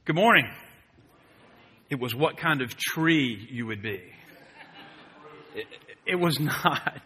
Good morning. It was what kind of tree you would be. It was not.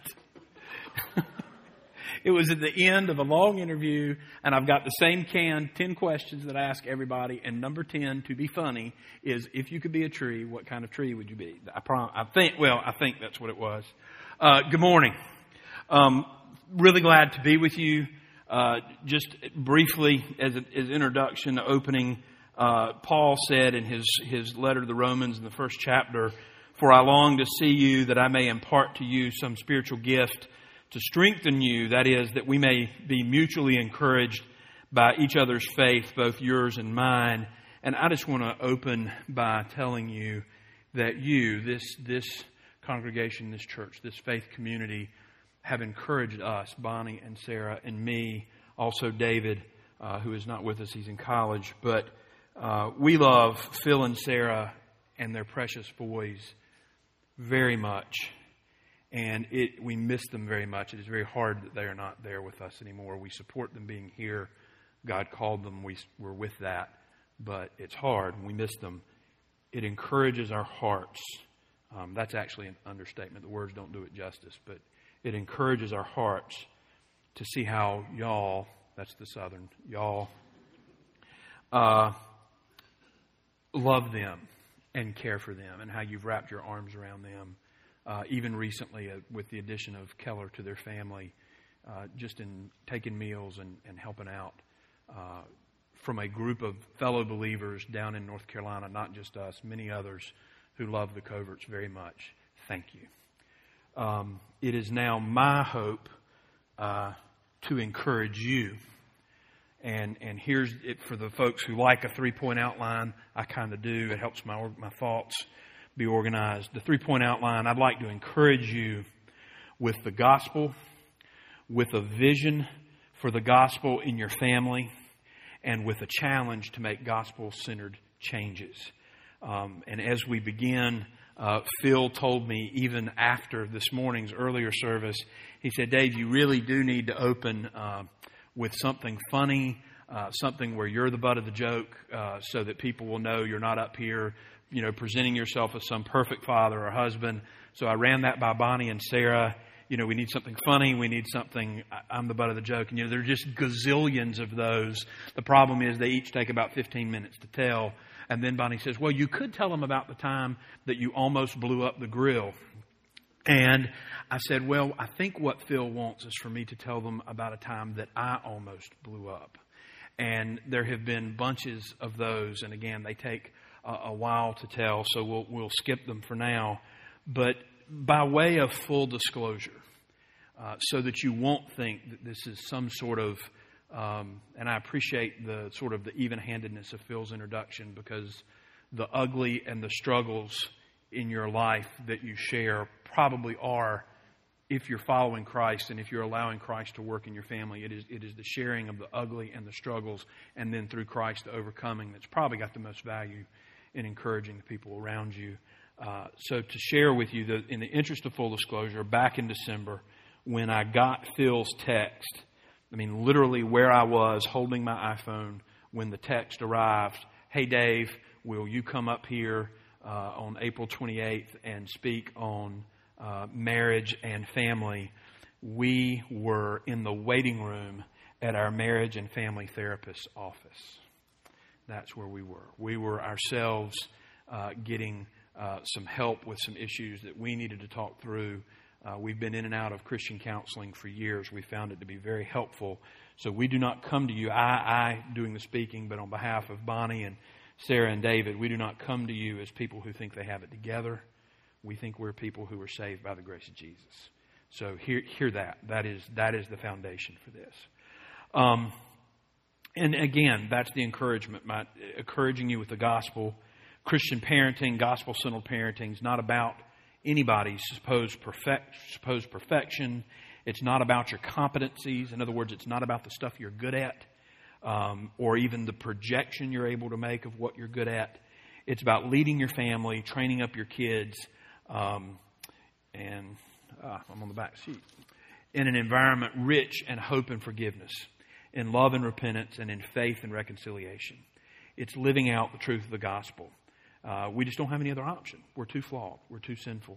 It was at the end of a long interview, and I've got the same 10 questions that I ask everybody, and number 10, to be funny, is if you could be a tree, what kind of tree would you be? I think that's what it was. Good morning. Really glad to be with you. Just briefly, as introduction, opening, Paul said in his letter to the Romans in the first chapter, "For I long to see you, that I may impart to you some spiritual gift to strengthen you, that is, that we may be mutually encouraged by each other's faith, both yours and mine." And I just want to open by telling you that you, this congregation, this church, this faith community, have encouraged us, Bonnie and Sarah and me, also David, who is not with us, he's in college, but we love Phil and Sarah and their precious boys very much. And we miss them very much. It is very hard that they are not there with us anymore. We support them being here. God called them. We're with that. But it's hard. We miss them. It encourages our hearts. That's actually an understatement. The words don't do it justice. But it encourages our hearts to see how y'all, that's the Southern, y'all, love them and care for them, and how you've wrapped your arms around them. Even recently, with the addition of Keller to their family, just in taking meals and helping out from a group of fellow believers down in North Carolina, not just us, many others who love the Coverts very much. Thank you. It is now my hope to encourage you. And here's it for the folks who like a 3-point outline. I kind of do. It helps my thoughts be organized. The 3-point outline, I'd like to encourage you with the gospel, with a vision for the gospel in your family, and with a challenge to make gospel-centered changes. And as we begin, Phil told me even after this morning's earlier service, he said, "Dave, you really do need to open with something funny, something where you're the butt of the joke, so that people will know you're not up here, presenting yourself as some perfect father or husband." So I ran that by Bonnie and Sarah. We need something funny. We need something, I'm the butt of the joke. And, there are just gazillions of those. The problem is they each take about 15 minutes to tell. And then Bonnie says, "Well, you could tell them about the time that you almost blew up the grill." And I said, "Well, I think what Phil wants is for me to tell them about a time that I almost blew up." And there have been bunches of those. And again, they take a while to tell, so we'll skip them for now. But by way of full disclosure, so that you won't think that this is some sort of, and I appreciate the sort of the even-handedness of Phil's introduction, because the ugly and the struggles in your life that you share probably are, if you're following Christ and if you're allowing Christ to work in your family, it is the sharing of the ugly and the struggles, and then through Christ the overcoming, that's probably got the most value in encouraging the people around you. So to share with you, in the interest of full disclosure, back in December, when I got Phil's text, literally where I was holding my iPhone when the text arrived, "Hey Dave, will you come up here on April 28th and speak on marriage and family?" We were in the waiting room at our marriage and family therapist's office. That's where we were. We were ourselves getting some help with some issues that we needed to talk through. We've been in and out of Christian counseling for years. We found it to be very helpful. So we do not come to you, I doing the speaking, but on behalf of Bonnie and Sarah and David, we do not come to you as people who think they have it together. We think we're people who are saved by the grace of Jesus. So hear that. That is the foundation for this. And again, that's the encouragement. Encouraging you with the gospel. Christian parenting, gospel-centered parenting is not about anybody's supposed perfection. It's not about your competencies. In other words, it's not about the stuff you're good at, or even the projection you're able to make of what you're good at. It's about leading your family, training up your kids, I'm on the back sheet, in an environment rich in hope and forgiveness, in love and repentance, and in faith and reconciliation. It's living out the truth of the gospel. We just don't have any other option. We're too flawed. We're too sinful.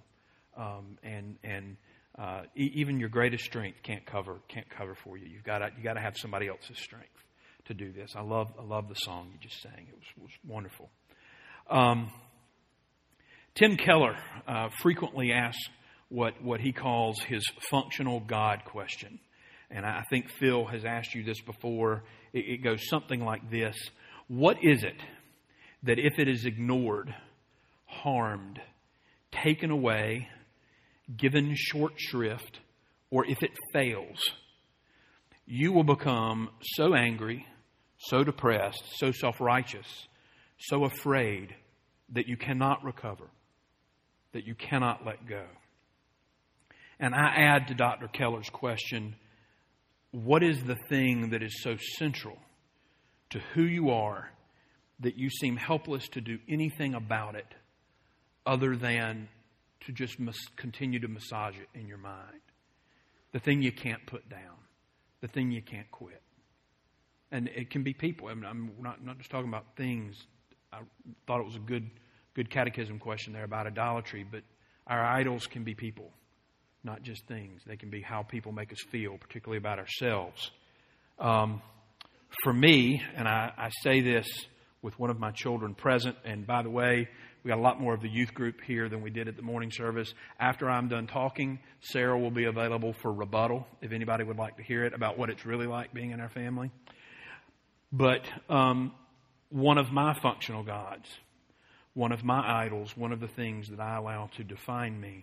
Even your greatest strength can't cover for you. You've got to have somebody else's strength to do this. I love the song you just sang. It was wonderful. Tim Keller frequently asks what he calls his functional God question. And I think Phil has asked you this before. It goes something like this. What is it that if it is ignored, harmed, taken away, given short shrift, or if it fails, you will become so angry, so depressed, so self-righteous, so afraid that you cannot recover, that you cannot let go? And I add to Dr. Keller's question, what is the thing that is so central to who you are that you seem helpless to do anything about it other than to just continue to massage it in your mind? The thing you can't put down. The thing you can't quit. And it can be people. I mean, I'm not just talking about things. I thought it was a good catechism question there about idolatry, but our idols can be people, not just things. They can be how people make us feel, particularly about ourselves. For me, and I say this with one of my children present, and by the way, we got a lot more of the youth group here than we did at the morning service. After I'm done talking, Sarah will be available for rebuttal if anybody would like to hear it about what it's really like being in our family. But one of my functional gods, one of my idols, one of the things that I allow to define me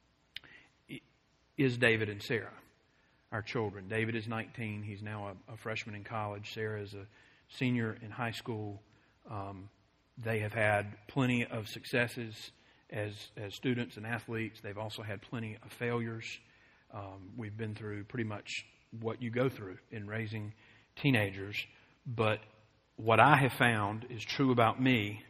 is David and Sarah, our children. David is 19. He's now a freshman in college. Sarah is a senior in high school. They have had plenty of successes as students and athletes. They've also had plenty of failures. We've been through pretty much what you go through in raising teenagers. But what I have found is true about me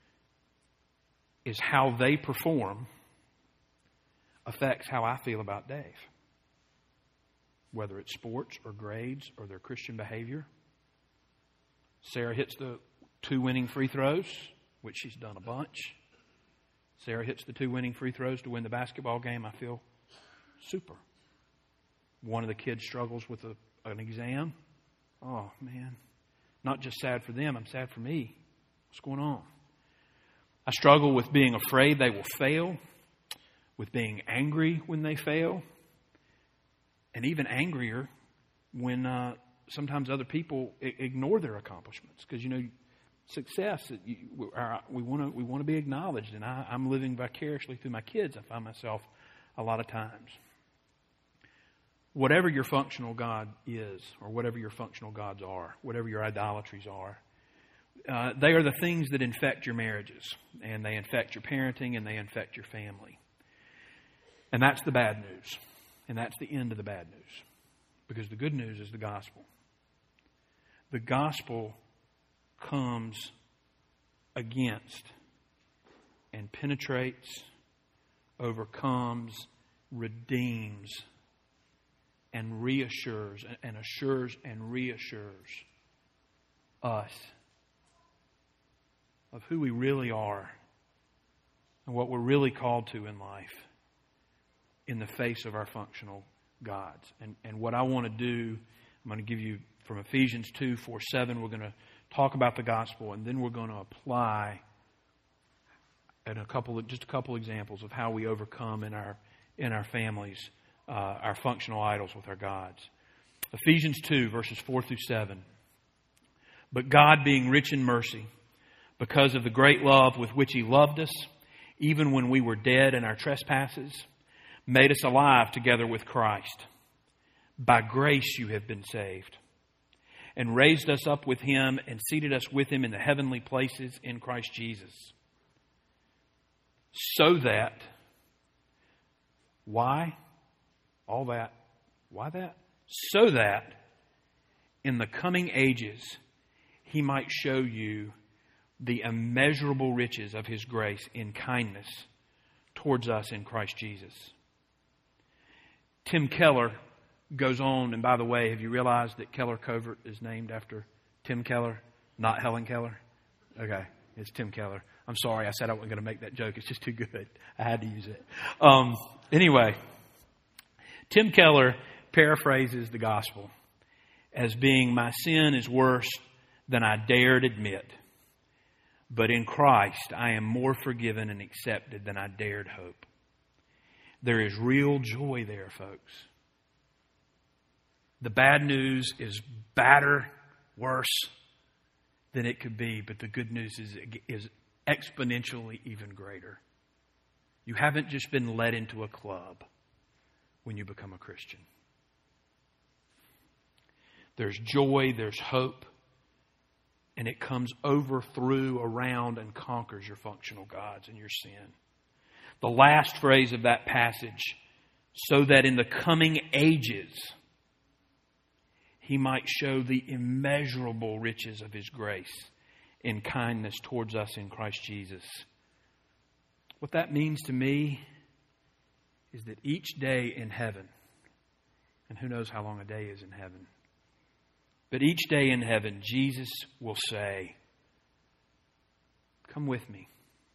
is how they perform affects how I feel about Dave. Whether it's sports or grades or their Christian behavior. Sarah hits the 2 winning free throws, which she's done a bunch. Sarah hits the 2 winning free throws to win the basketball game. I feel super. One of the kids struggles with an exam. Oh, man. Not just sad for them, I'm sad for me. What's going on? I struggle with being afraid they will fail, with being angry when they fail, and even angrier when sometimes other people ignore their accomplishments. Because, success, we want to be acknowledged, and I'm living vicariously through my kids. I find myself a lot of times. Whatever your functional God is, or whatever your functional gods are, whatever your idolatries are, they are the things that infect your marriages, and they infect your parenting, and they infect your family. And that's the bad news. And that's the end of the bad news. Because the good news is the gospel. The gospel comes against and penetrates, overcomes, redeems, and reassures, and assures and reassures us of who we really are and what we're really called to in life in the face of our functional gods. And what I want to do, I'm going to give you from Ephesians 2:4-7, we're going to talk about the gospel, and then we're going to apply a couple examples of how we overcome in our families our functional idols with our gods. Ephesians 2, verses 4-7. But God, being rich in mercy, because of the great love with which He loved us, even when we were dead in our trespasses, made us alive together with Christ. By grace you have been saved, and raised us up with Him and seated us with Him in the heavenly places in Christ Jesus. So that, why? All that. Why that? So that in the coming ages He might show you the immeasurable riches of His grace in kindness towards us in Christ Jesus. Tim Keller goes on, and by the way, have you realized that Keller Covert is named after Tim Keller, not Helen Keller? Okay. It's Tim Keller. I'm sorry. I said I wasn't going to make that joke. It's just too good. I had to use it. Anyway, Tim Keller paraphrases the gospel as being, my sin is worse than I dared admit. But in Christ, I am more forgiven and accepted than I dared hope. There is real joy there, folks. The bad news is badder, worse than it could be, but the good news is exponentially even greater. You haven't just been led into a club when you become a Christian. There's joy, there's hope, and it comes over, through, around, and conquers your functional gods and your sin. The last phrase of that passage, so that in the coming ages He might show the immeasurable riches of His grace in kindness towards us in Christ Jesus. What that means to me is that each day in heaven, and who knows how long a day is in heaven, but each day in heaven, Jesus will say, come with me.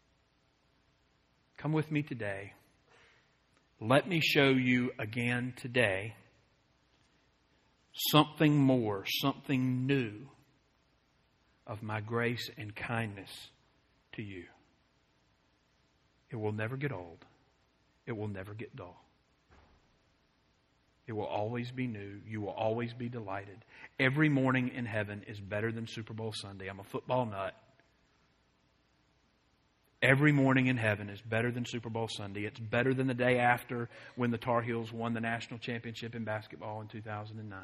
Come with me today. Let me show you again today something more, something new of my grace and kindness to you. It will never get old. It will never get dull. It will always be new. You will always be delighted. Every morning in heaven is better than Super Bowl Sunday. I'm a football nut. Every morning in heaven is better than Super Bowl Sunday. It's better than the day after when the Tar Heels won the national championship in basketball in 2009.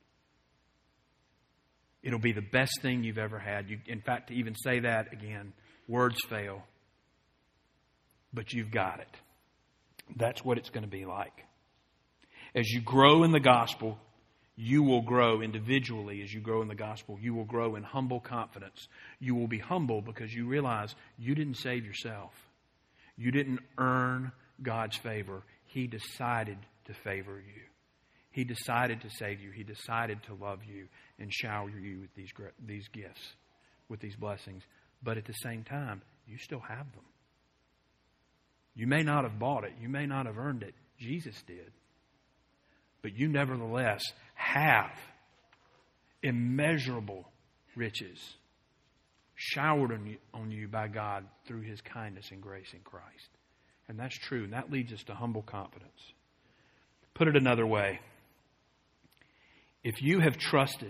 It'll be the best thing you've ever had. In fact, to even say that again, words fail. But you've got it. That's what it's going to be like. As you grow in the gospel, you will grow individually. As you grow in the gospel, you will grow in humble confidence. You will be humble because you realize you didn't save yourself. You didn't earn God's favor. He decided to favor you. He decided to save you. He decided to love you and shower you with these gifts, with these blessings. But at the same time, you still have them. You may not have bought it. You may not have earned it. Jesus did. But you nevertheless have immeasurable riches showered on you by God through His kindness and grace in Christ. And that's true. And that leads us to humble confidence. Put it another way. If you have trusted,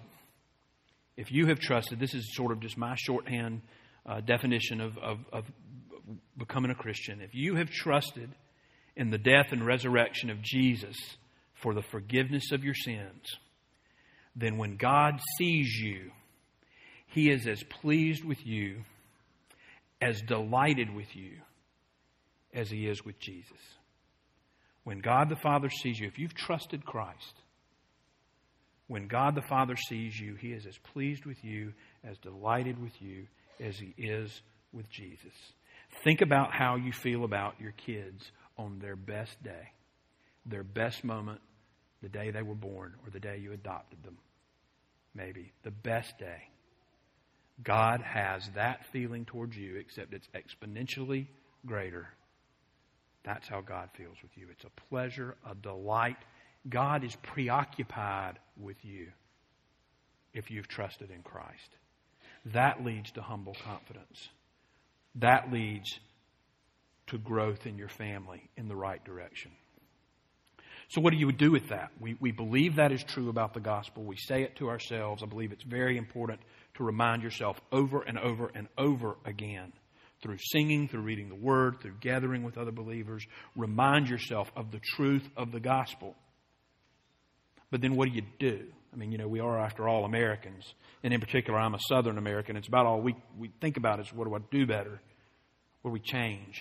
this is sort of just my shorthand definition of becoming a Christian. If you have trusted in the death and resurrection of Jesus for the forgiveness of your sins, then when God sees you, He is as pleased with you, as delighted with you, as He is with Jesus. When God the Father sees you, if you've trusted Christ, when God the Father sees you, He is as pleased with you, as delighted with you, as He is with Jesus. Think about how you feel about your kids on their best day, their best moment, the day they were born or the day you adopted them. Maybe the best day. God has that feeling towards you, except it's exponentially greater. That's how God feels with you. It's a pleasure, a delight. God is preoccupied with you if you've trusted in Christ. That leads to humble confidence. That leads to growth in your family in the right direction. So what do you do with that? We believe that is true about the gospel. We say it to ourselves. I believe it's very important to remind yourself over and over and over again. Through singing, through reading the Word, through gathering with other believers. Remind yourself of the truth of the gospel. But then what do? I mean, we are, after all, Americans. And in particular, I'm a Southern American. It's about all we think about is, what do I do better? What do we change?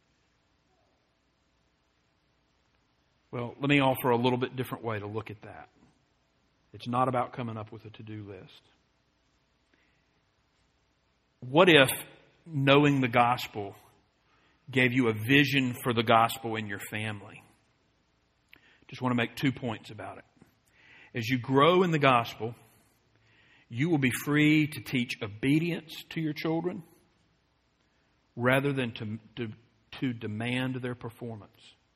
Well, let me offer a little bit different way to look at that. It's not about coming up with a to-do list. What if knowing the gospel gave you a vision for the gospel in your family? Just want to make 2 points about it. As you grow in the gospel, you will be free to teach obedience to your children rather than to demand their performance.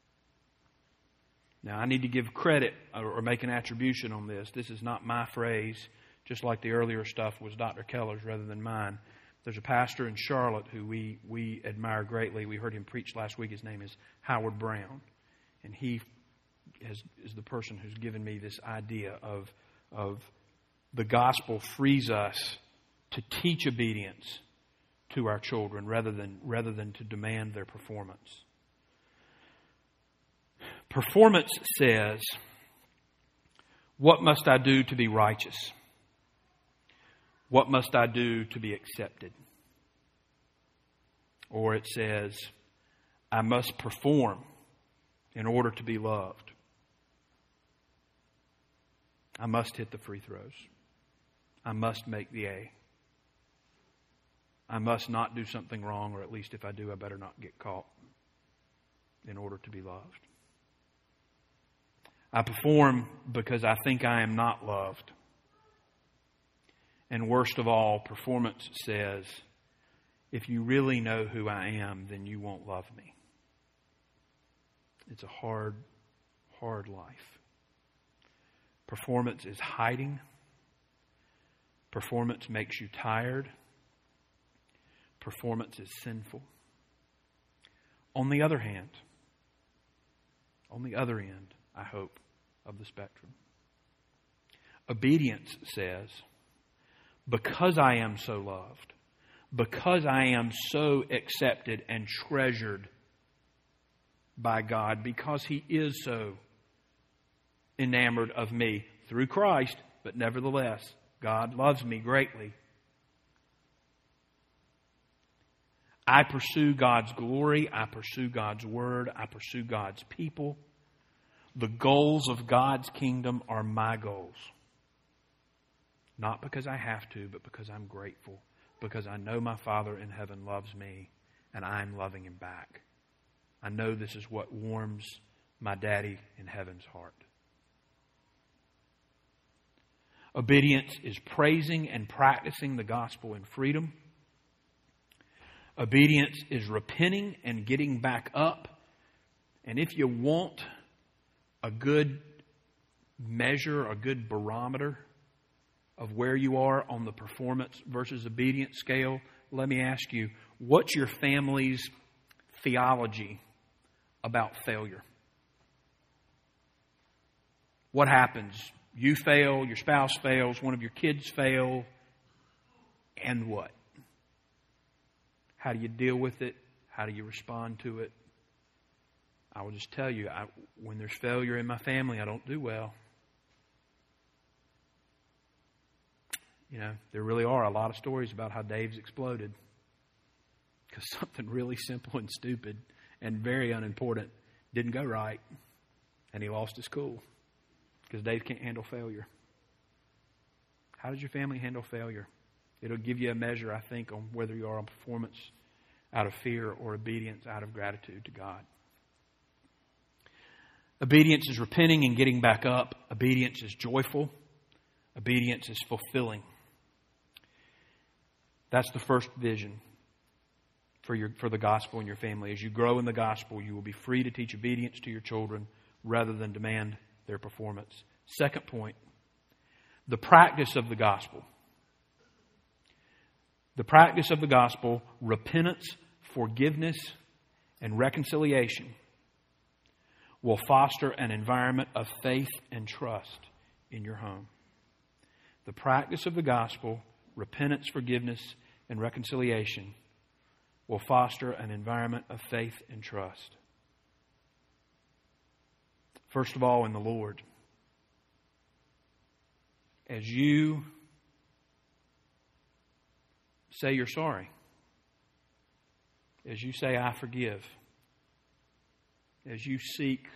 Now, I need to give credit or make an attribution on this. This is not my phrase, just like the earlier stuff was Dr. Keller's rather than mine. There's a pastor in Charlotte who we admire greatly. We heard him preach last week. His name is Howard Brown. And he is the person who's given me this idea of the gospel frees us to teach obedience to our children rather than to demand their performance. Performance says, what must I do to be righteous? What must I do to be accepted? Or it says, I must perform in order to be loved. I must hit the free throws. I must make the A. I must not do something wrong, or at least if I do, I better not get caught in order to be loved. I perform because I think I am not loved. And worst of all, performance says, if you really know who I am, then you won't love me. It's a hard, hard life. Performance is hiding. Performance makes you tired. Performance is sinful. On the other hand, on the other end, I hope, of the spectrum, obedience says, because I am so loved, because I am so accepted and treasured by God, because He is so enamored of me through Christ, but nevertheless, God loves me greatly. I pursue God's glory. I pursue God's word. I pursue God's people. The goals of God's kingdom are my goals. Not because I have to, but because I'm grateful. Because I know my Father in heaven loves me and I'm loving Him back. I know this is what warms my daddy in heaven's heart. Obedience is praising and practicing the gospel in freedom. Obedience is repenting and getting back up. And if you want a good measure, a good barometer of where you are on the performance versus obedience scale, let me ask you, what's your family's theology about failure? What happens? You fail, your spouse fails, one of your kids fail, and what? How do you deal with it? How do you respond to it? I will just tell you, when there's failure in my family, I don't do well. You know, there really are a lot of stories about how Dave's exploded. Because something really simple and stupid and very unimportant didn't go right. And he lost his cool. Because Dave can't handle failure. How does your family handle failure? It'll give you a measure, I think, on whether you are on performance out of fear or obedience out of gratitude to God. Obedience is repenting and getting back up. Obedience is joyful. Obedience is fulfilling. That's the first vision for the gospel in your family. As you grow in the gospel, you will be free to teach obedience to your children rather than demand their performance. Second point, the practice of the gospel. The practice of the gospel, repentance, forgiveness, and reconciliation will foster an environment of faith and trust in your home. The practice of the gospel, repentance, forgiveness, and reconciliation will foster an environment of faith and trust. First of all, in the Lord. As you say you're sorry, as you say, I forgive, as you seek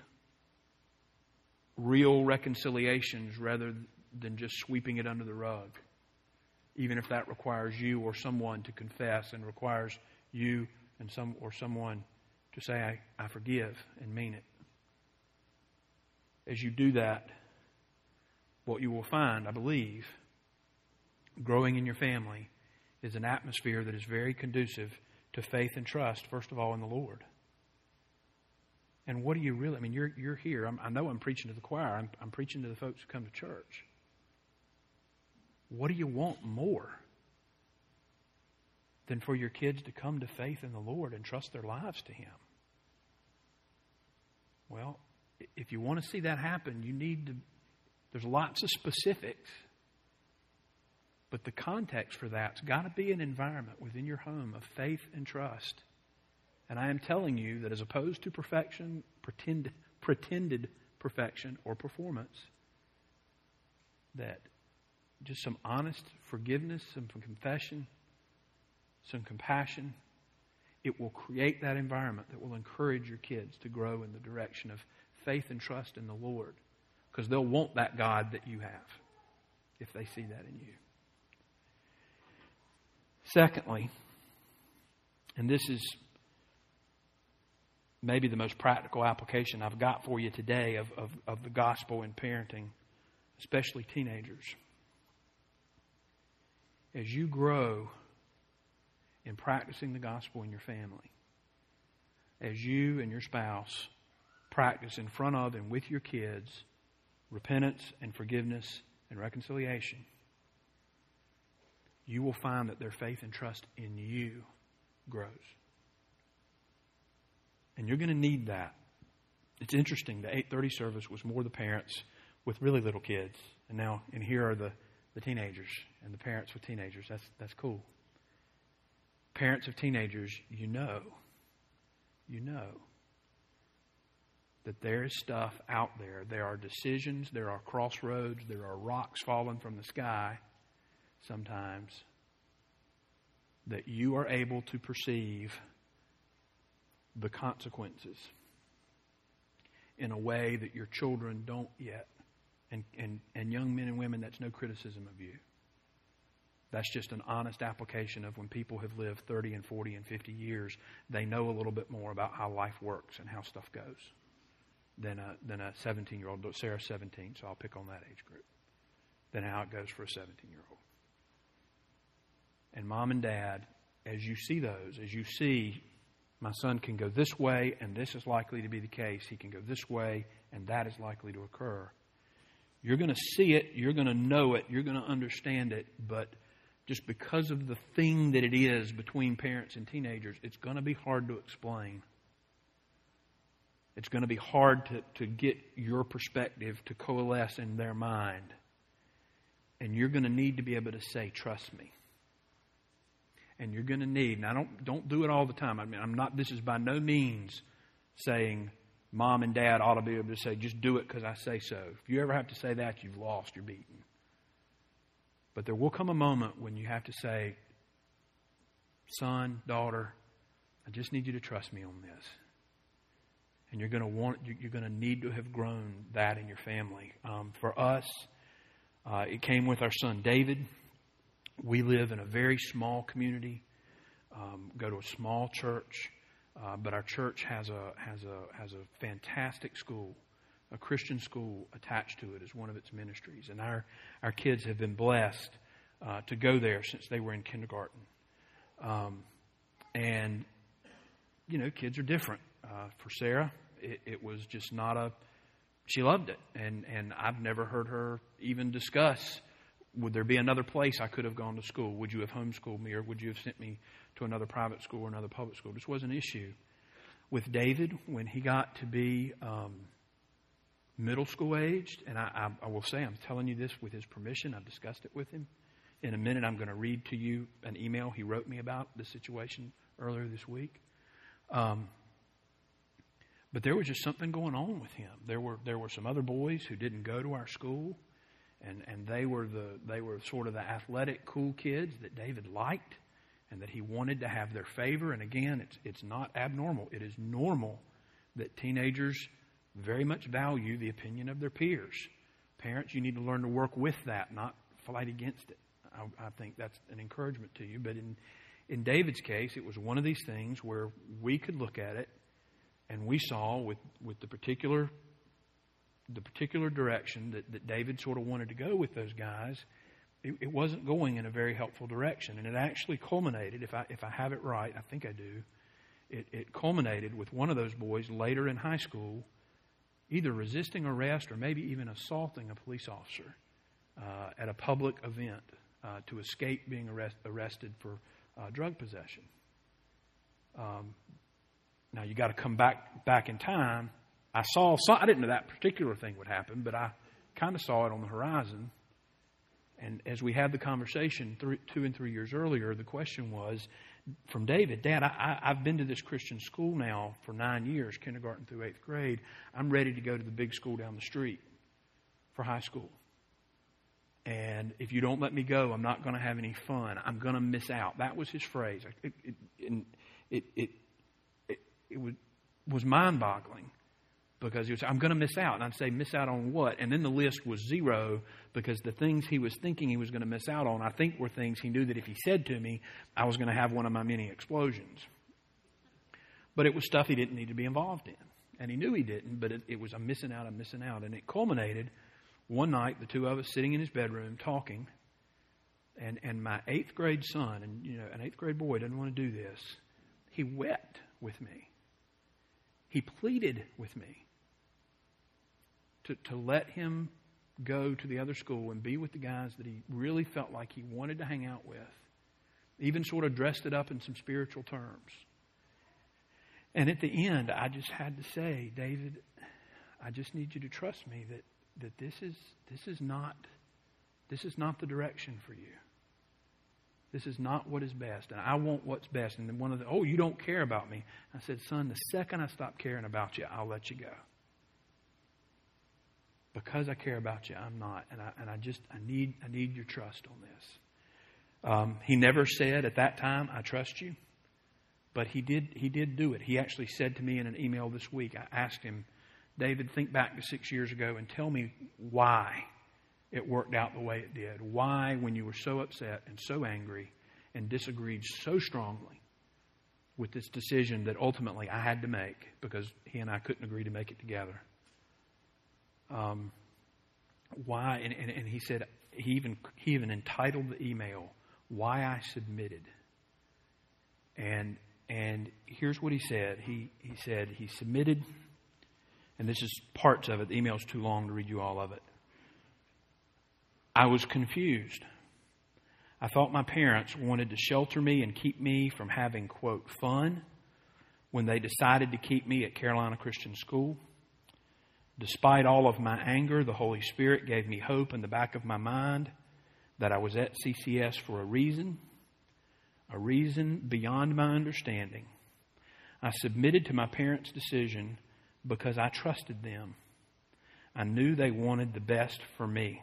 real reconciliations rather than just sweeping it under the rug, even if that requires you or someone to confess and requires you and someone to say, I forgive and mean it. As you do that, what you will find, I believe, growing in your family is an atmosphere that is very conducive to faith and trust, first of all, in the Lord. And what do you really, you're here. I know I'm preaching to the choir. I'm preaching to the folks who come to church. What do you want more than for your kids to come to faith in the Lord and trust their lives to Him? Well, if you want to see that happen, there's lots of specifics. But the context for that's got to be an environment within your home of faith and trust. And I am telling you that as opposed to perfection, pretended perfection or performance, that just some honest forgiveness, some confession, some compassion, it will create that environment that will encourage your kids to grow in the direction of faith and trust in the Lord. Because they'll want that God that you have if they see that in you. Secondly, and this is maybe the most practical application I've got for you today of the gospel in parenting, especially teenagers. As you grow in practicing the gospel in your family, as you and your spouse practice in front of and with your kids repentance and forgiveness and reconciliation, you will find that their faith and trust in you grows. And you're going to need that. It's interesting, the 8:30 service was more the parents with really little kids. And here are the teenagers and the parents with teenagers. That's cool. Parents of teenagers, you know that there is stuff out there. There are decisions, there are crossroads, there are rocks falling from the sky sometimes that you are able to perceive the consequences in a way that your children don't yet. And young men and women, that's no criticism of you. That's just an honest application of when people have lived 30 and 40 and 50 years, they know a little bit more about how life works and how stuff goes than a 17-year-old. Sarah's 17, so I'll pick on that age group. Than how it goes for a 17-year-old. And mom and dad, as you see my son can go this way and this is likely to be the case. He can go this way and that is likely to occur. You're going to see it. You're going to know it. You're going to understand it. But just because of the thing that it is between parents and teenagers, it's going to be hard to explain. It's going to be hard to get your perspective to coalesce in their mind. And you're going to need to be able to say, trust me. And you're going to need, now don't do it all the time. This is by no means saying mom and dad ought to be able to say, just do it because I say so. If you ever have to say that, you've lost, you're beaten. But there will come a moment when you have to say, son, daughter, I just need you to trust me on this. And you're going to need to have grown that in your family. For us, it came with our son David. We live in a very small community, go to a small church, but our church has a fantastic school, a Christian school attached to it as one of its ministries. And our kids have been blessed to go there since they were in kindergarten. And, kids are different. For Sarah, it was just she loved it. And I've never heard her even discuss, would there be another place I could have gone to school? Would you have homeschooled me, or would you have sent me to another private school or another public school? This was an issue. With David, when he got to be middle school aged, and I will say, I'm telling you this with his permission. I've discussed it with him. In a minute, I'm going to read to you an email he wrote me about the situation earlier this week. But there was just something going on with him. There were some other boys who didn't go to our school, and they were sort of the athletic, cool kids that David liked, and that he wanted to have their favor. And again, it's not abnormal. It is normal that teenagers very much value the opinion of their peers. Parents, you need to learn to work with that, not fight against it. I think that's an encouragement to you. But in David's case, it was one of these things where we could look at it and we saw with the particular direction that David sort of wanted to go with those guys, it wasn't going in a very helpful direction. And it actually culminated, if I have it right, I think I do, it culminated with one of those boys later in high school either resisting arrest or maybe even assaulting a police officer at a public event to escape being arrested for drug possession. Now you got to come back in time. I didn't know that particular thing would happen, but I kind of saw it on the horizon. And as we had the conversation 2 and 3 years earlier, the question was from David, Dad, I've been to this Christian school now for 9 years, kindergarten through 8th grade. I'm ready to go to the big school down the street for high school. And if you don't let me go, I'm not going to have any fun. I'm going to miss out. That was his phrase. It was mind-boggling. Because he would say, I'm going to miss out. And I'd say, miss out on what? And then the list was 0 because the things he was thinking he was going to miss out on, I think were things he knew that if he said to me, I was going to have one of my many explosions. But it was stuff he didn't need to be involved in. And he knew he didn't, but it was a missing out. And it culminated one night, the two of us sitting in his bedroom talking. And my 8th grade son, and an 8th grade boy doesn't want to do this, he wept with me. He pleaded with me to let him go to the other school and be with the guys that he really felt like he wanted to hang out with. Even sort of dressed it up in some spiritual terms. And at the end, I just had to say, David, I just need you to trust me that this is not the direction for you. This is not what is best. And I want what's best. And then you don't care about me. I said, son, the second I stop caring about you, I'll let you go. Because I care about you, I'm not. And I need your trust on this. He never said at that time, I trust you. But he did do it. He actually said to me in an email this week, I asked him, David, think back to 6 years ago and tell me why it worked out the way it did. Why, when you were so upset and so angry and disagreed so strongly with this decision that ultimately I had to make because he and I couldn't agree to make it together. Why? And he said, he even entitled the email, Why I Submitted. And here's what he said. He said he submitted, and this is parts of it. The email's too long to read you all of it. I was confused. I thought my parents wanted to shelter me and keep me from having, quote, fun when they decided to keep me at Carolina Christian School. Despite all of my anger, the Holy Spirit gave me hope in the back of my mind that I was at CCS for a reason beyond my understanding. I submitted to my parents' decision because I trusted them. I knew they wanted the best for me.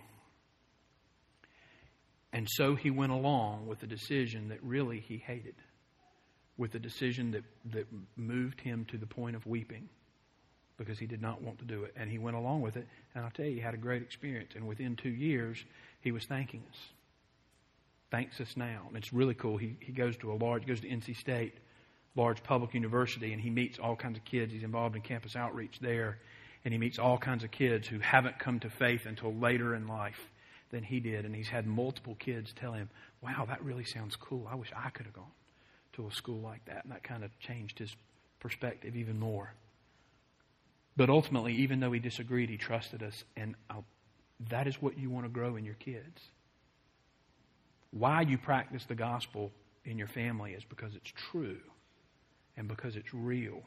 And so he went along with a decision that really he hated, with a decision that moved him to the point of weeping because he did not want to do it. And he went along with it, and I'll tell you, he had a great experience. And within 2 years, he was thanking us. Thanks us now. And it's really cool. He goes to NC State, large public university, and he meets all kinds of kids. He's involved in campus outreach there, and he meets all kinds of kids who haven't come to faith until later in life than he did. And he's had multiple kids tell him, wow, that really sounds cool. I wish I could have gone to a school like that. And that kind of changed his perspective even more. But ultimately, even though he disagreed, he trusted us. And that is what you want to grow in your kids. Why you practice the gospel in your family is because it's true and because it's real.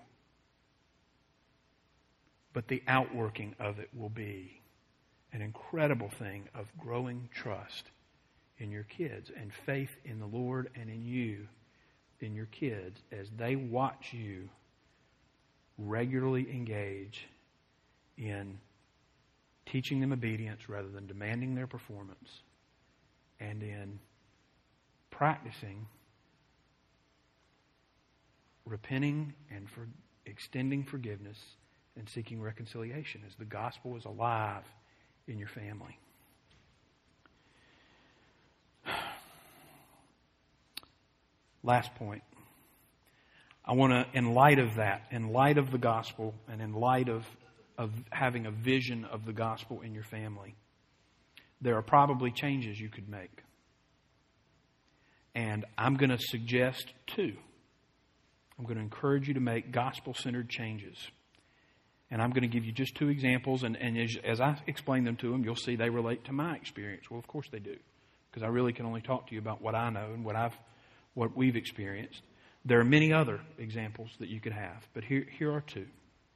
But the outworking of it will be an incredible thing of growing trust in your kids and faith in the Lord and in you, in your kids, as they watch you regularly engage in teaching them obedience rather than demanding their performance, and in practicing repenting and extending forgiveness and seeking reconciliation as the gospel is alive in your family. Last point. I want to, in light of that, in light of the gospel, and in light of having a vision of the gospel in your family, there are probably changes you could make. And I'm going to suggest two. I'm going to encourage you to make gospel-centered changes. And I'm going to give you just two examples. And as I explain them to them, you'll see they relate to my experience. Well, of course they do. Because I really can only talk to you about what I know and what we've experienced. There are many other examples that you could have. But here are two.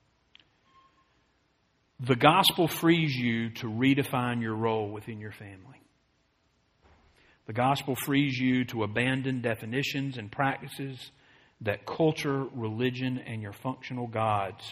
The gospel frees you to redefine your role within your family. The gospel frees you to abandon definitions and practices that culture, religion, and your functional gods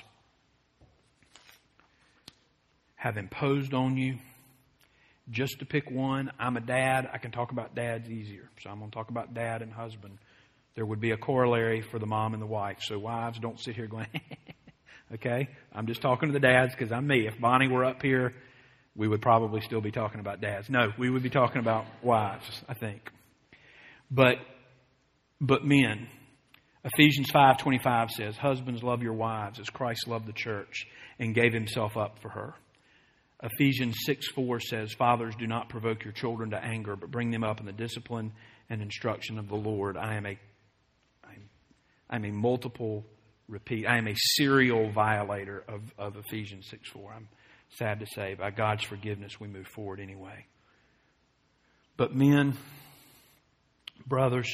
have imposed on you. Just to pick one, I'm a dad. I can talk about dads easier. So I'm going to talk about dad and husband. There would be a corollary for the mom and the wife. So wives, don't sit here going, okay? I'm just talking to the dads because I'm me. If Bonnie were up here, we would probably still be talking about dads. No, we would be talking about wives, I think. But men, Ephesians 5:25 says, husbands, love your wives as Christ loved the church and gave himself up for her. Ephesians 6:4 says, fathers, do not provoke your children to anger, but bring them up in the discipline and instruction of the Lord. I am a serial violator of Ephesians 6:4. I'm sad to say, by God's forgiveness, we move forward anyway. But men, brothers,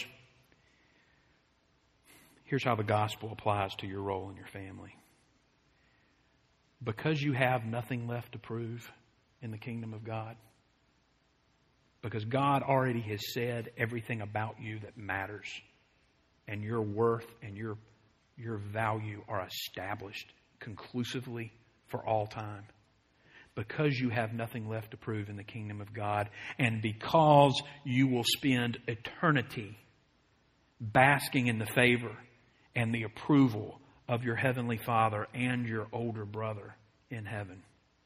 here's how the gospel applies to your role in your family. Because you have nothing left to prove in the kingdom of God, because God already has said everything about you that matters, and your worth and your value are established conclusively for all time. Because you have nothing left to prove in the kingdom of God, and because you will spend eternity basking in the favor and the approval of your heavenly Father and your older brother in heaven.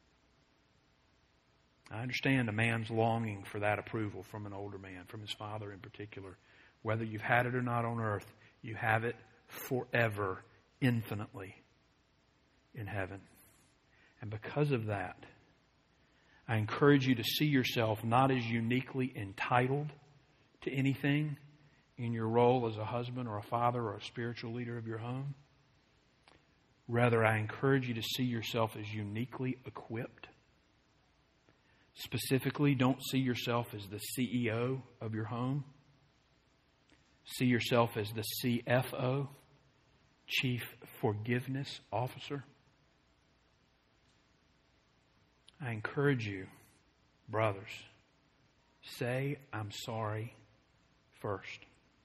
I understand a man's longing for that approval from an older man, from his father in particular. Whether you've had it or not on earth, you have it forever, infinitely in heaven. And because of that, I encourage you to see yourself not as uniquely entitled to anything in your role as a husband or a father or a spiritual leader of your home. Rather, I encourage you to see yourself as uniquely equipped. Specifically, don't see yourself as the CEO of your home. See yourself as the CFO, Chief Forgiveness Officer. I encourage you, brothers, say, I'm sorry first.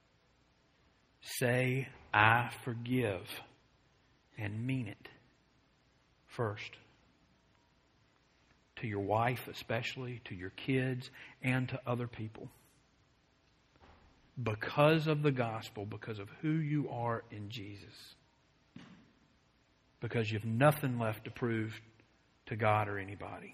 Say, I forgive, and mean it first. To your wife especially, to your kids, and to other people. Because of the gospel, because of who you are in Jesus. Because you have nothing left to prove to God or anybody.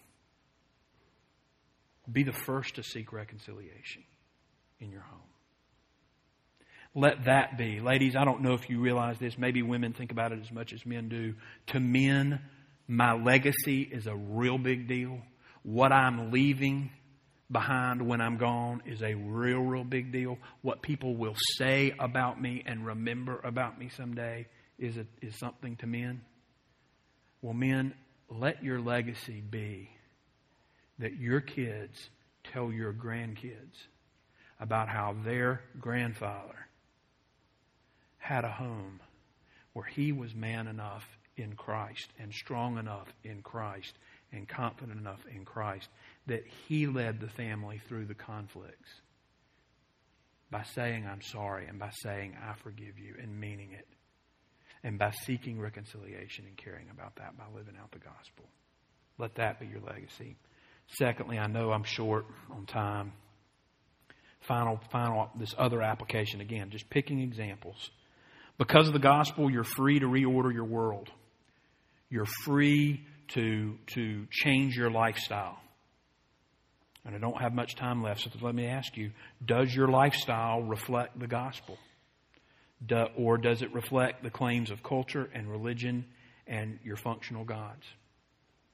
Be the first to seek reconciliation in your home. Let that be. Ladies, I don't know if you realize this. Maybe women think about it as much as men do. To men, my legacy is a real big deal. What I'm leaving behind when I'm gone is a real big deal. What people will say about me and remember about me someday is something to men. Well, men, let your legacy be that your kids tell your grandkids about how their grandfather had a home where he was man enough in Christ and strong enough in Christ and confident enough in Christ that he led the family through the conflicts by saying, I'm sorry, and by saying, I forgive you, and meaning it, and by seeking reconciliation and caring about that by living out the gospel. Let that be your legacy. Secondly, I know I'm short on time. Final, this other application, again, just picking examples. Because of the gospel, you're free to reorder your world. You're free to change your lifestyle. And I don't have much time left, so let me ask you, does your lifestyle reflect the gospel? Or does it reflect the claims of culture and religion and your functional gods?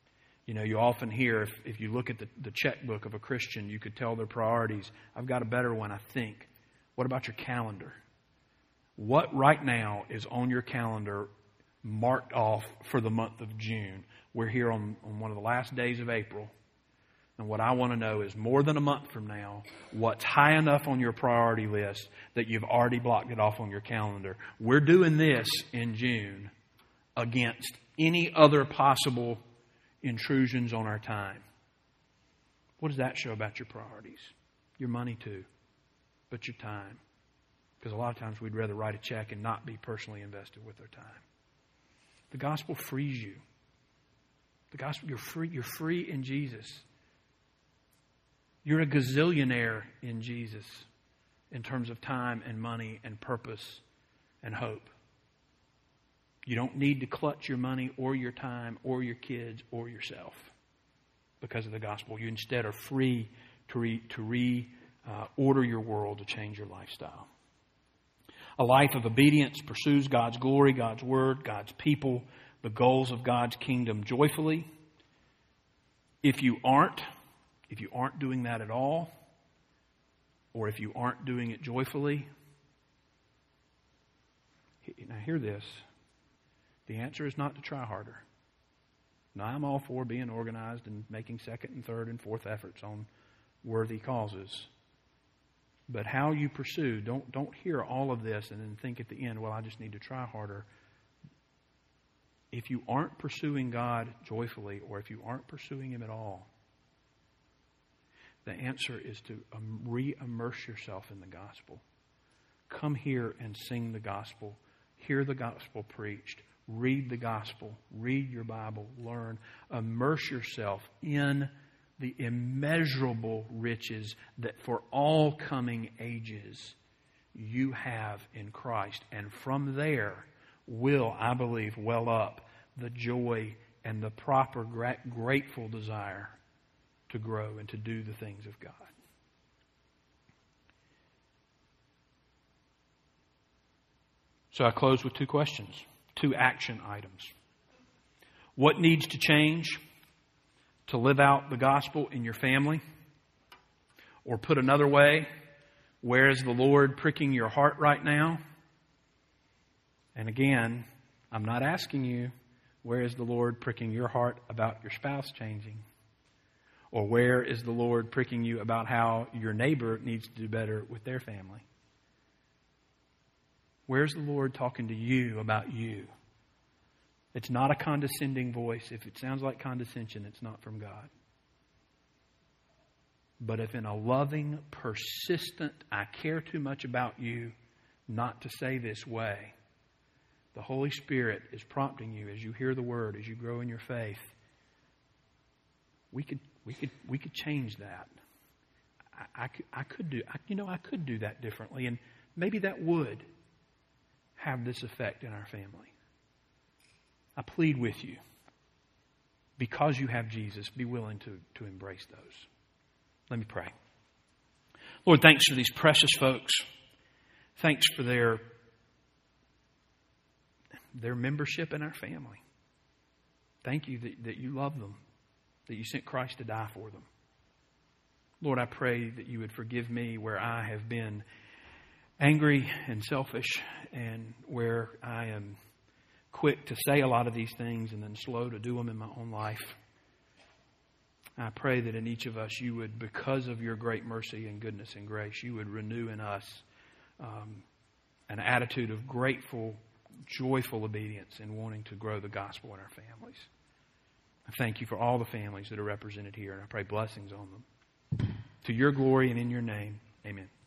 You know, you often hear, if you look at the checkbook of a Christian, you could tell their priorities. I've got a better one, I think. What about your calendar? What right now is on your calendar marked off for the month of June? We're here on one of the last days of April. And what I want to know is, more than a month from now, what's high enough on your priority list that you've already blocked it off on your calendar? We're doing this in June against any other possible intrusions on our time. What does that show about your priorities? Your money too, but your time. Because a lot of times we'd rather write a check and not be personally invested with our time. The gospel frees you. The gospel, you're free in Jesus. You're a gazillionaire in Jesus in terms of time and money and purpose and hope. You don't need to clutch your money or your time or your kids or yourself because of the gospel. You instead are free to order your world, to change your lifestyle. A life of obedience pursues God's glory, God's word, God's people, the goals of God's kingdom joyfully. If you aren't doing that at all, or if you aren't doing it joyfully, now hear this. The answer is not to try harder. Now, I'm all for being organized and making second and third and fourth efforts on worthy causes. But how you pursue, don't hear all of this and then think at the end, well, I just need to try harder. If you aren't pursuing God joyfully, or if you aren't pursuing Him at all, the answer is to re-immerse yourself in the gospel. Come here and sing the gospel. Hear the gospel preached. Read the gospel. Read your Bible. Learn. Immerse yourself in the immeasurable riches that for all coming ages you have in Christ. And from there will, I believe, well up the joy and the proper grateful desire to grow and to do the things of God. So I close with two questions, two action items. What needs to change to live out the gospel in your family? Or put another way, where is the Lord pricking your heart right now? And again, I'm not asking you, where is the Lord pricking your heart about your spouse changing? Or where is the Lord pricking you about how your neighbor needs to do better with their family? Where's the Lord talking to you about you? It's not a condescending voice. If it sounds like condescension, it's not from God. But if in a loving, persistent, I care too much about you not to say this way, the Holy Spirit is prompting you as you hear the Word, as you grow in your faith. We could change that. I could do that differently, and maybe that would have this effect in our family. I plead with you, because you have Jesus, be willing to embrace those. Let me pray. Lord, thanks for these precious folks. Thanks for their membership in our family. Thank you that you love them, that you sent Christ to die for them. Lord, I pray that you would forgive me where I have been angry and selfish, and where I am quick to say a lot of these things and then slow to do them in my own life. I pray that in each of us you would, because of your great mercy and goodness and grace, you would renew in us an attitude of grateful, joyful obedience in wanting to grow the gospel in our families. I thank you for all the families that are represented here, and I pray blessings on them. To your glory and in your name, amen.